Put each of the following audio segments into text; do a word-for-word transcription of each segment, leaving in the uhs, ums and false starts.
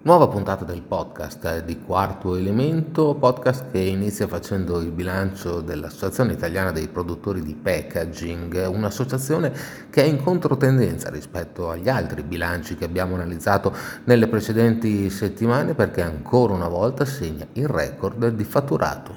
Nuova puntata del podcast di Quarto Elemento, podcast che inizia facendo il bilancio dell'Associazione Italiana dei Produttori di Packaging, un'associazione che è in controtendenza rispetto agli altri bilanci che abbiamo analizzato nelle precedenti settimane perché ancora una volta segna il record di fatturato.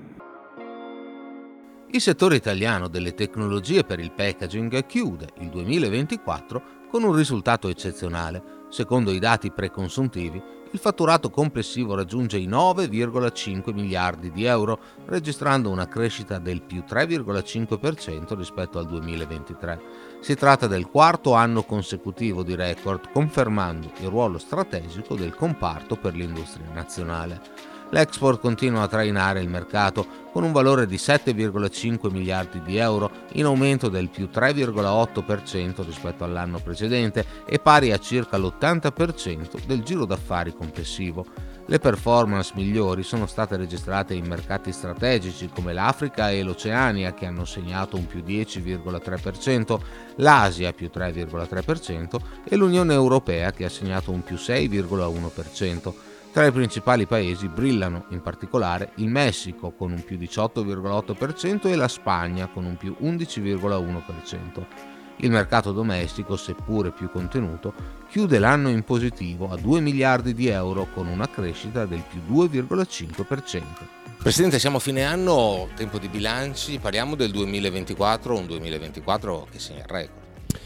Il settore italiano delle tecnologie per il packaging chiude il duemilaventiquattro con un risultato eccezionale. Secondo i dati preconsuntivi, il fatturato complessivo raggiunge i nove virgola cinque miliardi di euro, registrando una crescita del più tre virgola cinque per cento rispetto al duemilaventitré. Si tratta del quarto anno consecutivo di record, confermando il ruolo strategico del comparto per l'industria nazionale. L'export continua a trainare il mercato con un valore di sette virgola cinque miliardi di euro, in aumento del più tre virgola otto per cento rispetto all'anno precedente e pari a circa l'ottanta per cento del giro d'affari complessivo. Le performance migliori sono state registrate in mercati strategici come l'Africa e l'Oceania, che hanno segnato un più dieci virgola tre per cento, l'Asia più tre virgola tre per cento e l'Unione Europea, che ha segnato un più sei virgola uno per cento. Tra i principali paesi brillano in particolare il Messico con un più diciotto virgola otto per cento e la Spagna con un più undici virgola uno per cento. Il mercato domestico, seppure più contenuto, chiude l'anno in positivo a due miliardi di euro con una crescita del più due virgola cinque per cento. Presidente, siamo a fine anno, tempo di bilanci, parliamo del duemilaventiquattro, un duemilaventiquattro che segna il record.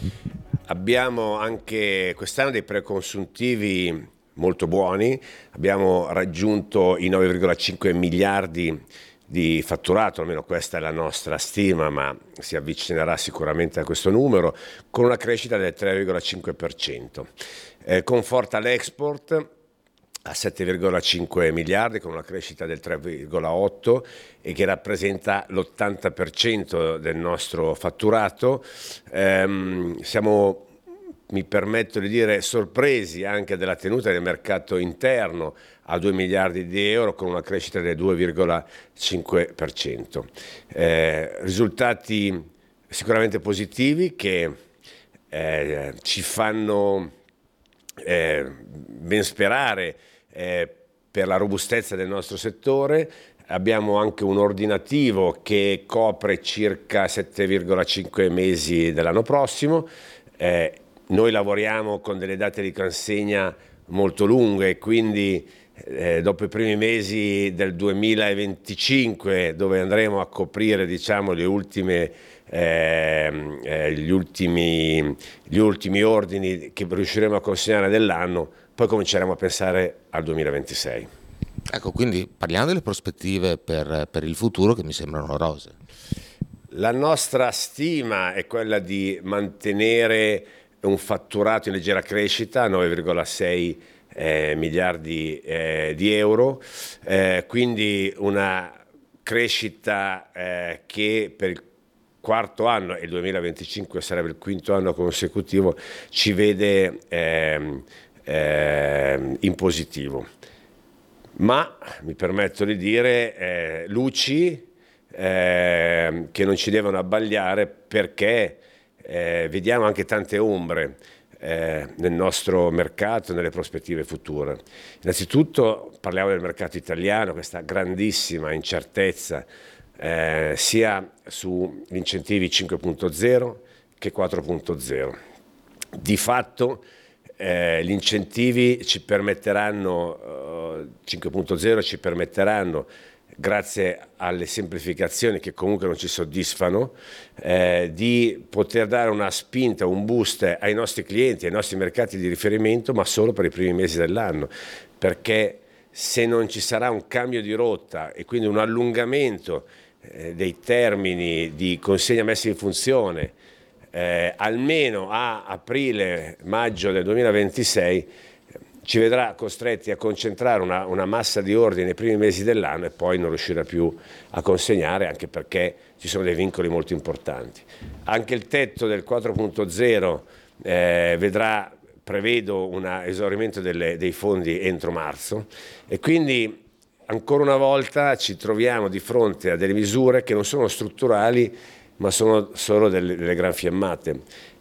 Abbiamo anche quest'anno dei preconsuntivi molto buoni, abbiamo raggiunto i nove virgola cinque miliardi di fatturato, almeno questa è la nostra stima, ma si avvicinerà sicuramente a questo numero, con una crescita del tre virgola cinque per cento. Eh, conforta l'export a sette virgola cinque miliardi con una crescita del tre virgola otto e che rappresenta l'ottanta per cento del nostro fatturato. Ehm, siamo mi permetto di dire sorpresi anche della tenuta del mercato interno a due miliardi di euro con una crescita del due virgola cinque per cento. Eh, risultati sicuramente positivi che eh, ci fanno eh, ben sperare eh, per la robustezza del nostro settore. Abbiamo anche un ordinativo che copre circa sette virgola cinque mesi dell'anno prossimo. Eh, Noi lavoriamo con delle date di consegna molto lunghe, quindi eh, dopo i primi mesi del duemilaventicinque, dove andremo a coprire, diciamo, le ultime, eh, eh, gli, ultimi, gli ultimi ordini che riusciremo a consegnare dell'anno, poi cominceremo a pensare al duemilaventisei. Ecco, quindi parliamo delle prospettive per, per il futuro che mi sembrano rose. La nostra stima è quella di mantenere un fatturato in leggera crescita, nove virgola sei eh, miliardi eh, di euro, eh, quindi una crescita eh, che per il quarto anno, e il duemilaventicinque sarebbe il quinto anno consecutivo, ci vede eh, eh, in positivo. Ma mi permetto di dire eh, luci eh, che non ci devono abbagliare, perché Eh, vediamo anche tante ombre eh, nel nostro mercato, nelle prospettive future. Innanzitutto parliamo del mercato italiano, questa grandissima incertezza eh, sia sugli incentivi cinque punto zero che quattro punto zero. Di fatto eh, gli incentivi ci permetteranno, eh, cinque punto zero ci permetteranno, grazie alle semplificazioni che comunque non ci soddisfano, eh, di poter dare una spinta, un boost ai nostri clienti, ai nostri mercati di riferimento, ma solo per i primi mesi dell'anno, perché se non ci sarà un cambio di rotta e quindi un allungamento eh, dei termini di consegna messa in funzione, eh, almeno a aprile-maggio del duemilaventisei, ci vedrà costretti a concentrare una, una massa di ordini nei primi mesi dell'anno e poi non riuscirà più a consegnare, anche perché ci sono dei vincoli molto importanti. Anche il tetto del quattro punto zero eh, vedrà, prevedo, un esaurimento delle, dei fondi entro marzo, e quindi ancora una volta ci troviamo di fronte a delle misure che non sono strutturali, ma sono solo delle, delle gran fiammate.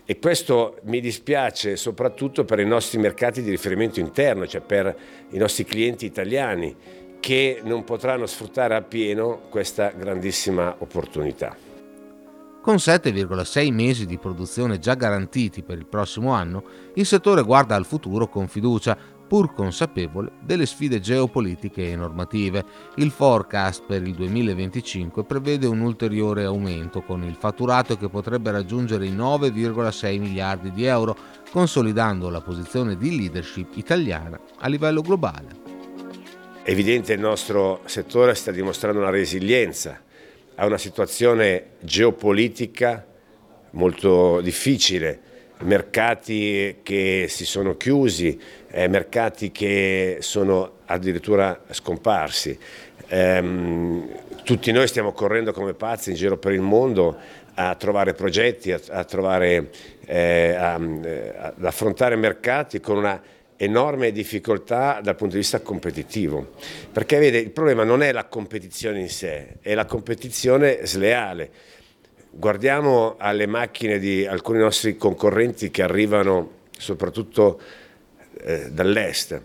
E questo mi dispiace soprattutto per i nostri mercati di riferimento interno, cioè per i nostri clienti italiani, che non potranno sfruttare appieno questa grandissima opportunità. Con sette virgola sei mesi di produzione già garantiti per il prossimo anno, il settore guarda al futuro con fiducia, pur consapevole delle sfide geopolitiche e normative. Il forecast per il duemilaventicinque prevede un ulteriore aumento, con il fatturato che potrebbe raggiungere i nove virgola sei miliardi di euro, consolidando la posizione di leadership italiana a livello globale. È evidente che il nostro settore sta dimostrando una resilienza a una situazione geopolitica molto difficile, mercati che si sono chiusi, eh, mercati che sono addirittura scomparsi. Ehm, tutti noi stiamo correndo come pazzi in giro per il mondo a trovare progetti, a, a trovare, eh, a, ad affrontare mercati con una enorme difficoltà dal punto di vista competitivo, perché vede, il problema non è la competizione in sé, è la competizione sleale. Guardiamo alle macchine di alcuni nostri concorrenti che arrivano soprattutto eh, dall'est,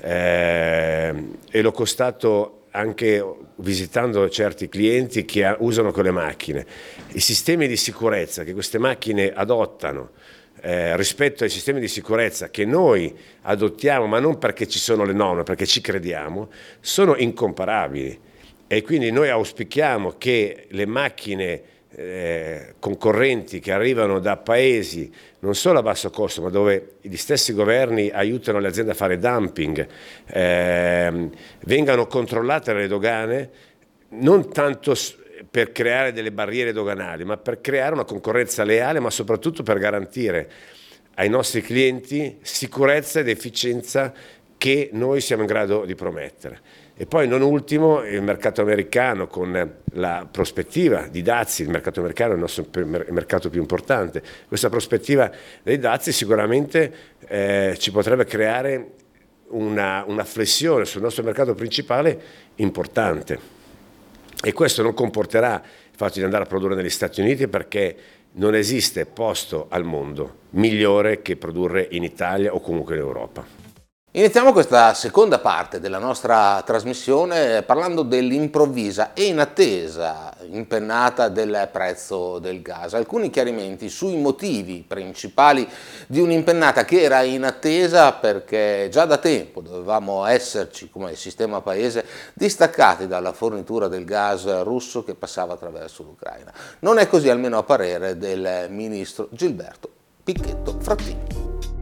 eh, e l'ho constato anche visitando certi clienti che usano quelle macchine. I sistemi di sicurezza che queste macchine adottano Eh, rispetto ai sistemi di sicurezza che noi adottiamo, ma non perché ci sono le norme, perché ci crediamo, sono incomparabili, e quindi noi auspichiamo che le macchine eh, concorrenti che arrivano da paesi non solo a basso costo, ma dove gli stessi governi aiutano le aziende a fare dumping, eh, vengano controllate dalle dogane, non tanto per creare delle barriere doganali, ma per creare una concorrenza leale, ma soprattutto per garantire ai nostri clienti sicurezza ed efficienza che noi siamo in grado di promettere. E poi non ultimo il mercato americano, con la prospettiva di dazi. Il mercato americano è il nostro mercato più importante. Questa prospettiva dei dazi sicuramente eh, ci potrebbe creare una, una flessione sul nostro mercato principale importante. E questo non comporterà il fatto di andare a produrre negli Stati Uniti, perché non esiste posto al mondo migliore che produrre in Italia o comunque in Europa. Iniziamo questa seconda parte della nostra trasmissione parlando dell'improvvisa e inattesa impennata del prezzo del gas. Alcuni chiarimenti sui motivi principali di un'impennata che era inattesa, perché già da tempo dovevamo esserci come sistema paese distaccati dalla fornitura del gas russo che passava attraverso l'Ucraina. Non è così, almeno a parere del ministro Gilberto Picchetto Frattini.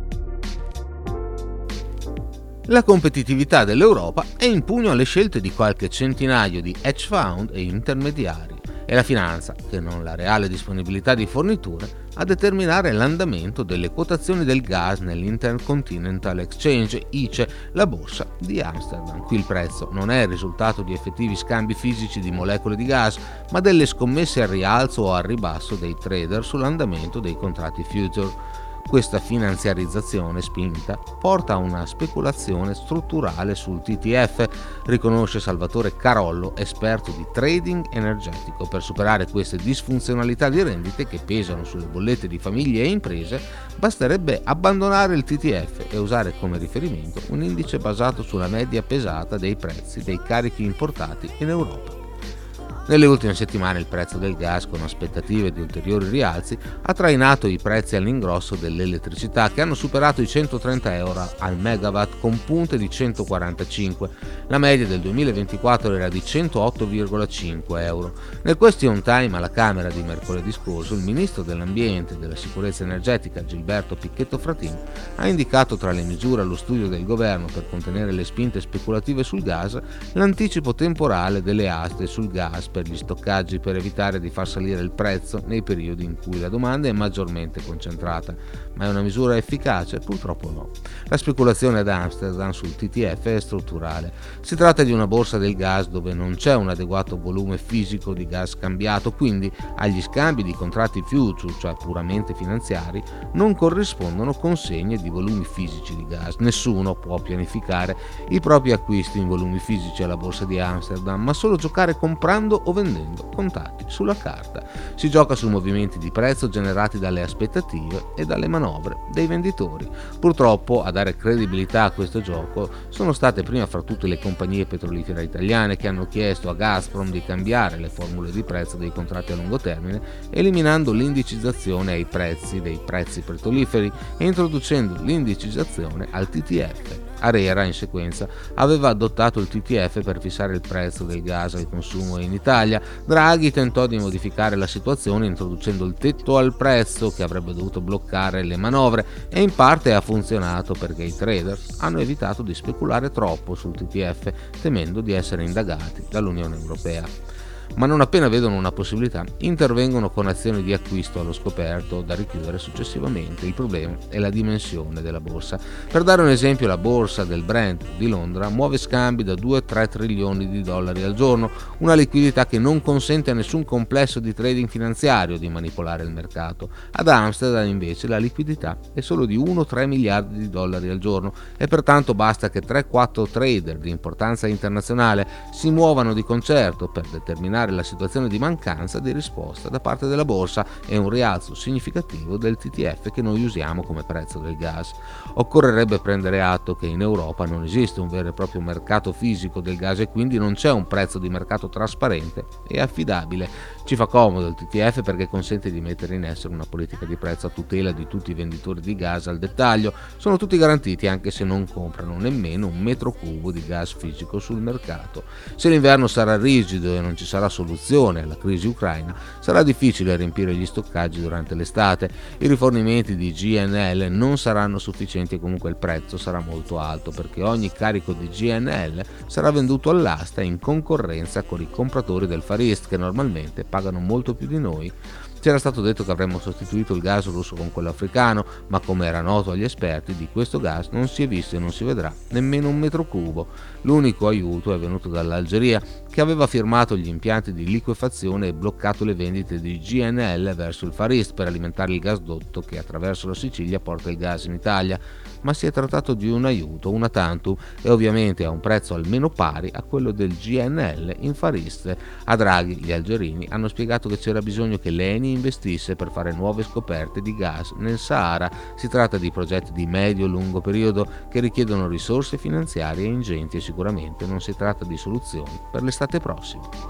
La competitività dell'Europa è in pugno alle scelte di qualche centinaio di hedge fund e intermediari. È la finanza, che non la reale disponibilità di forniture, a determinare l'andamento delle quotazioni del gas nell'Intercontinental Exchange I C E, la borsa di Amsterdam. Qui il prezzo non è il risultato di effettivi scambi fisici di molecole di gas, ma delle scommesse al rialzo o al ribasso dei trader sull'andamento dei contratti future. Questa finanziarizzazione spinta porta a una speculazione strutturale sul T T F, riconosce Salvatore Carollo, esperto di trading energetico. Per superare queste disfunzionalità di rendite che pesano sulle bollette di famiglie e imprese, basterebbe abbandonare il T T F e usare come riferimento un indice basato sulla media pesata dei prezzi dei carichi importati in Europa. Nelle ultime settimane il prezzo del gas, con aspettative di ulteriori rialzi, ha trainato i prezzi all'ingrosso dell'elettricità, che hanno superato i centotrenta euro al megawatt, con punte di centoquarantacinque. La media del duemilaventiquattro era di centootto virgola cinque euro. Nel question time alla Camera di mercoledì scorso, il ministro dell'Ambiente e della Sicurezza Energetica Gilberto Picchetto Frattini ha indicato tra le misure allo studio del governo per contenere le spinte speculative sul gas l'anticipo temporale delle aste sul gas per gli stoccaggi, per evitare di far salire il prezzo nei periodi in cui la domanda è maggiormente concentrata. Ma è una misura efficace? Purtroppo no. La speculazione ad Amsterdam sul T T F è strutturale. Si tratta di una borsa del gas dove non c'è un adeguato volume fisico di gas scambiato, quindi agli scambi di contratti future, cioè puramente finanziari, non corrispondono consegne di volumi fisici di gas. Nessuno può pianificare i propri acquisti in volumi fisici alla borsa di Amsterdam, ma solo giocare comprando o vendendo contati sulla carta. Si gioca su movimenti di prezzo generati dalle aspettative e dalle manovre dei venditori. Purtroppo a dare credibilità a questo gioco sono state prima fra tutte le compagnie petrolifere italiane, che hanno chiesto a Gazprom di cambiare le formule di prezzo dei contratti a lungo termine, eliminando l'indicizzazione ai prezzi dei prezzi petroliferi e introducendo l'indicizzazione al T T F. ARERA, in sequenza, aveva adottato il T T F per fissare il prezzo del gas al consumo in Italia. Draghi tentò di modificare la situazione introducendo il tetto al prezzo, che avrebbe dovuto bloccare le manovre, e in parte ha funzionato perché i trader hanno evitato di speculare troppo sul T T F, temendo di essere indagati dall'Unione Europea. Ma non appena vedono una possibilità, intervengono con azioni di acquisto allo scoperto da richiudere successivamente. Il problema è la dimensione della borsa. Per dare un esempio, la borsa del Brent di Londra muove scambi da due a tre trilioni di dollari al giorno, una liquidità che non consente a nessun complesso di trading finanziario di manipolare il mercato. Ad Amsterdam invece la liquidità è solo di uno a tre miliardi di dollari al giorno e pertanto basta che tre quattro trader di importanza internazionale si muovano di concerto per determinare la situazione di mancanza di risposta da parte della borsa e un rialzo significativo del T T F che noi usiamo come prezzo del gas. Occorrerebbe prendere atto che in Europa non esiste un vero e proprio mercato fisico del gas e quindi non c'è un prezzo di mercato trasparente e affidabile. Ci fa comodo il T T F perché consente di mettere in essere una politica di prezzo a tutela di tutti i venditori di gas al dettaglio. Sono tutti garantiti anche se non comprano nemmeno un metro cubo di gas fisico sul mercato. Se l'inverno sarà rigido e non ci sarà soluzione alla crisi ucraina, sarà difficile riempire gli stoccaggi durante l'estate. I rifornimenti di G N L non saranno sufficienti e comunque il prezzo sarà molto alto perché ogni carico di G N L sarà venduto all'asta in concorrenza con i compratori del Far East, che normalmente pagano molto più di noi. C'era stato detto che avremmo sostituito il gas russo con quello africano, ma come era noto agli esperti, di questo gas non si è visto e non si vedrà nemmeno un metro cubo. L'unico aiuto è venuto dall'Algeria, che aveva firmato gli impianti di liquefazione e bloccato le vendite di G N L verso il Far East per alimentare il gasdotto che attraverso la Sicilia porta il gas in Italia. Ma si è trattato di un aiuto, una tantum, e ovviamente a un prezzo almeno pari a quello del G N L in Far East. A Draghi gli algerini hanno spiegato che c'era bisogno che l'Eni investisse per fare nuove scoperte di gas nel Sahara. Si tratta di progetti di medio-lungo periodo che richiedono risorse finanziarie ingenti e sicuramente non si tratta di soluzioni per l'estate prossima.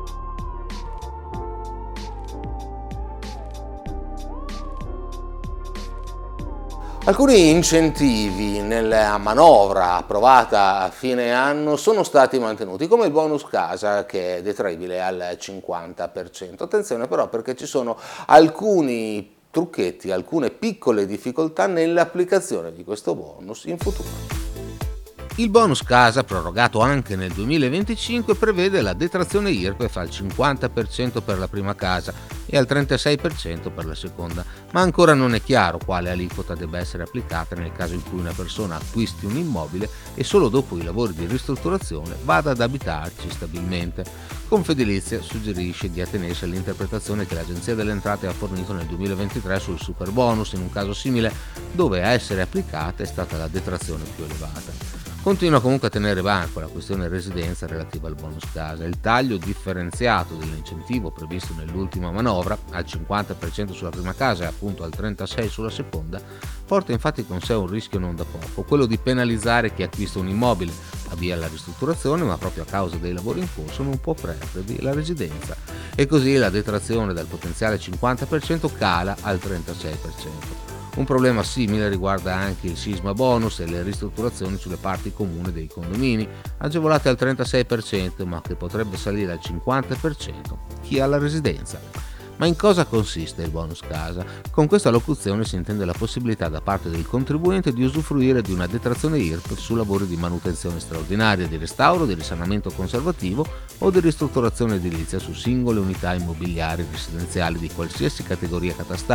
Alcuni incentivi nella manovra approvata a fine anno sono stati mantenuti, come il bonus casa, che è detraibile al cinquanta per cento. Attenzione però, perché ci sono alcuni trucchetti, alcune piccole difficoltà nell'applicazione di questo bonus in futuro. Il bonus casa, prorogato anche nel duemilaventicinque, prevede la detrazione I R P E F al cinquanta per cento per la prima casa e al trentasei per cento per la seconda, ma ancora non è chiaro quale aliquota debba essere applicata nel caso in cui una persona acquisti un immobile e solo dopo i lavori di ristrutturazione vada ad abitarci stabilmente. Confedilizia suggerisce di attenersi all'interpretazione che l'Agenzia delle Entrate ha fornito nel duemilaventitré sul super bonus in un caso simile, dove a essere applicata è stata la detrazione più elevata. Continua comunque a tenere banco la questione residenza relativa al bonus casa. Il taglio differenziato dell'incentivo previsto nell'ultima manovra, al cinquanta per cento sulla prima casa e appunto al trentasei per cento sulla seconda, porta infatti con sé un rischio non da poco, quello di penalizzare chi acquista un immobile, avvia la ristrutturazione ma proprio a causa dei lavori in corso non può prendervi la residenza. E così la detrazione dal potenziale cinquanta per cento cala al trentasei per cento. Un problema simile riguarda anche il sisma bonus e le ristrutturazioni sulle parti comuni dei condomini, agevolate al trentasei per cento ma che potrebbe salire al cinquanta per cento chi ha la residenza. Ma in cosa consiste il bonus casa? Con questa locuzione si intende la possibilità da parte del contribuente di usufruire di una detrazione I R P E F su lavori di manutenzione straordinaria, di restauro, di risanamento conservativo o di ristrutturazione edilizia su singole unità immobiliari residenziali di qualsiasi categoria catastale,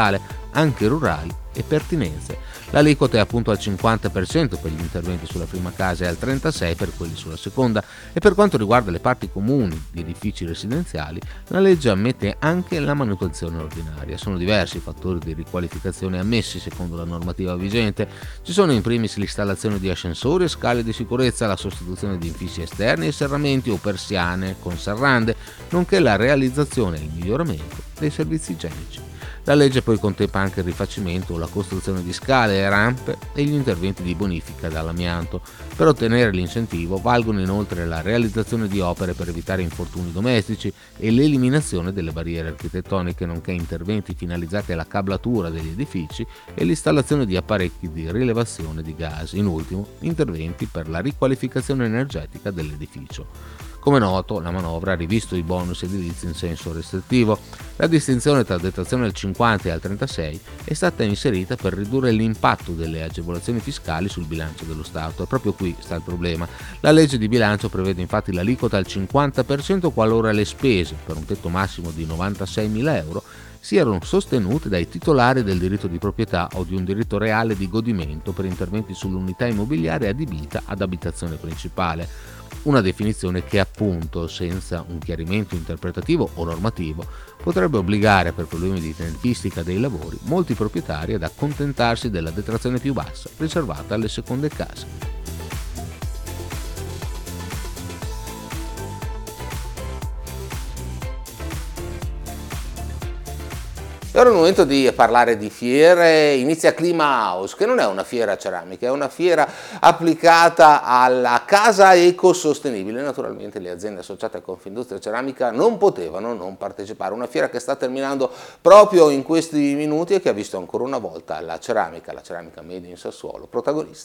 anche rurali e pertinenze. L'aliquota è appunto al cinquanta per cento per gli interventi sulla prima casa e al trentasei per cento per quelli sulla seconda, e per quanto riguarda le parti comuni di edifici residenziali la legge ammette anche la manutenzione ordinaria. Sono diversi i fattori di riqualificazione ammessi secondo la normativa vigente. Ci sono in primis l'installazione di ascensori e scale di sicurezza, la sostituzione di infissi esterni e serramenti o persiane con serrande, nonché la realizzazione e il miglioramento dei servizi igienici. La legge poi contempla anche il rifacimento o la costruzione di scale e rampe e gli interventi di bonifica dall'amianto. Per ottenere l'incentivo valgono inoltre la realizzazione di opere per evitare infortuni domestici e l'eliminazione delle barriere architettoniche, nonché interventi finalizzati alla cablatura degli edifici e l'installazione di apparecchi di rilevazione di gas. In ultimo, interventi per la riqualificazione energetica dell'edificio. Come noto, la manovra ha rivisto i bonus edilizi in senso restrittivo. La distinzione tra detrazione al cinquanta e al trentasei è stata inserita per ridurre l'impatto delle agevolazioni fiscali sul bilancio dello Stato. E proprio qui sta il problema. La legge di bilancio prevede infatti l'aliquota al cinquanta per cento qualora le spese, per un tetto massimo di novantaseimila euro, siano sostenute dai titolari del diritto di proprietà o di un diritto reale di godimento per interventi sull'unità immobiliare adibita ad abitazione principale. Una definizione che appunto, senza un chiarimento interpretativo o normativo, potrebbe obbligare, per problemi di tempistica dei lavori, molti proprietari ad accontentarsi della detrazione più bassa, riservata alle seconde case. E ora è il momento di parlare di fiere. Inizia Clima House, che non è una fiera ceramica, è una fiera applicata alla casa ecosostenibile. Naturalmente le aziende associate a Confindustria Ceramica non potevano non partecipare. Una fiera che sta terminando proprio in questi minuti e che ha visto ancora una volta la ceramica, la ceramica made in Sassuolo, protagonista.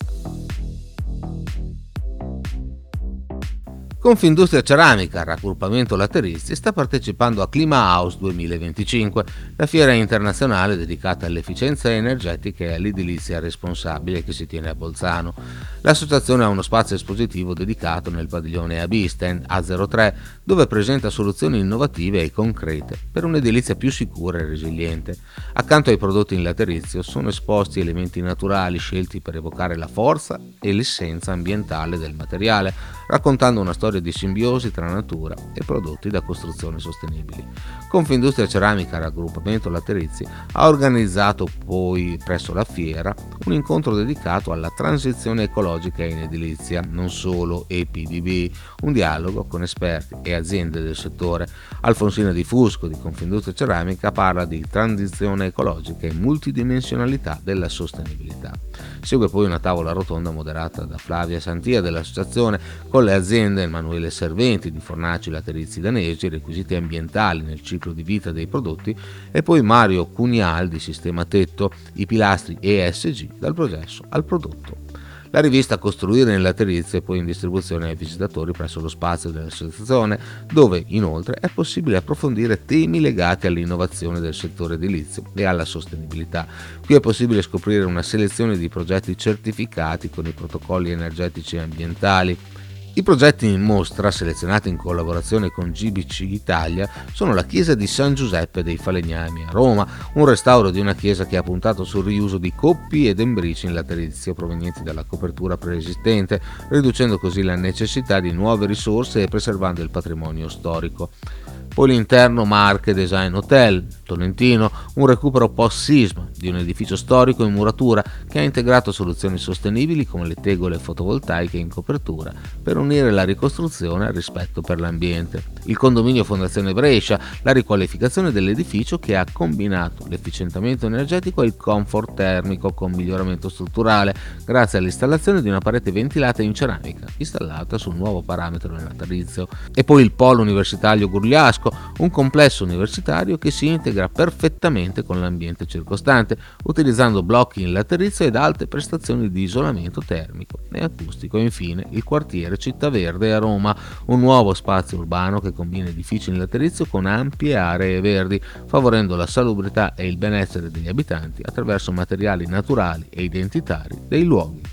Confindustria Ceramica, raggruppamento Laterizi, sta partecipando a Clima House duemilaventicinque, la fiera internazionale dedicata all'efficienza energetica e all'edilizia responsabile che si tiene a Bolzano. L'associazione ha uno spazio espositivo dedicato nel padiglione A B Stand A zero tre, dove presenta soluzioni innovative e concrete per un'edilizia più sicura e resiliente. Accanto ai prodotti in laterizio sono esposti elementi naturali scelti per evocare la forza e l'essenza ambientale del materiale, raccontando una storia di simbiosi tra natura e prodotti da costruzione sostenibili. Confindustria Ceramica, raggruppamento Laterizi, ha organizzato poi presso la fiera un incontro dedicato alla transizione ecologica in edilizia, non solo E P D B, un dialogo con esperti e aziende del settore. Alfonsina Di Fusco di Confindustria Ceramica parla di transizione ecologica e multidimensionalità della sostenibilità. Segue poi una tavola rotonda moderata da Flavia Santia dell'associazione con le aziende Emanuele Serventi di Fornaci Laterizi Danesi, requisiti ambientali nel ciclo di vita dei prodotti, e poi Mario Cunial di Sistema Tetto, i pilastri E S G dal processo al prodotto. La rivista Costruire nel Laterizio è poi in distribuzione ai visitatori presso lo spazio dell'associazione, dove inoltre è possibile approfondire temi legati all'innovazione del settore edilizio e alla sostenibilità. Qui è possibile scoprire una selezione di progetti certificati con i protocolli energetici e ambientali. I progetti in mostra, selezionati in collaborazione con G B C Italia, sono la chiesa di San Giuseppe dei Falegnami a Roma, un restauro di una chiesa che ha puntato sul riuso di coppi ed embrici in laterizio provenienti dalla copertura preesistente, riducendo così la necessità di nuove risorse e preservando il patrimonio storico. Poi l'interno Marche Design Hotel, Tolentino, un recupero post-sisma di un edificio storico in muratura che ha integrato soluzioni sostenibili come le tegole fotovoltaiche in copertura per unire la ricostruzione al rispetto per l'ambiente. Il condominio Fondazione Brescia, la riqualificazione dell'edificio che ha combinato l'efficientamento energetico e il comfort termico con miglioramento strutturale grazie all'installazione di una parete ventilata in ceramica installata sul nuovo parametro nel laterizio. E poi il polo universitario Gurliasco, un complesso universitario che si integra perfettamente con l'ambiente circostante, utilizzando blocchi in laterizio ed alte prestazioni di isolamento termico e acustico. E infine il quartiere Città Verde a Roma, un nuovo spazio urbano che combina edifici in laterizio con ampie aree verdi, favorendo la salubrità e il benessere degli abitanti attraverso materiali naturali e identitari dei luoghi.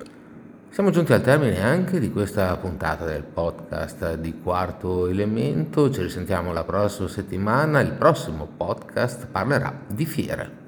Siamo giunti al termine anche di questa puntata del podcast di Quarto Elemento. Ci risentiamo la prossima settimana. Il prossimo podcast parlerà di fiere.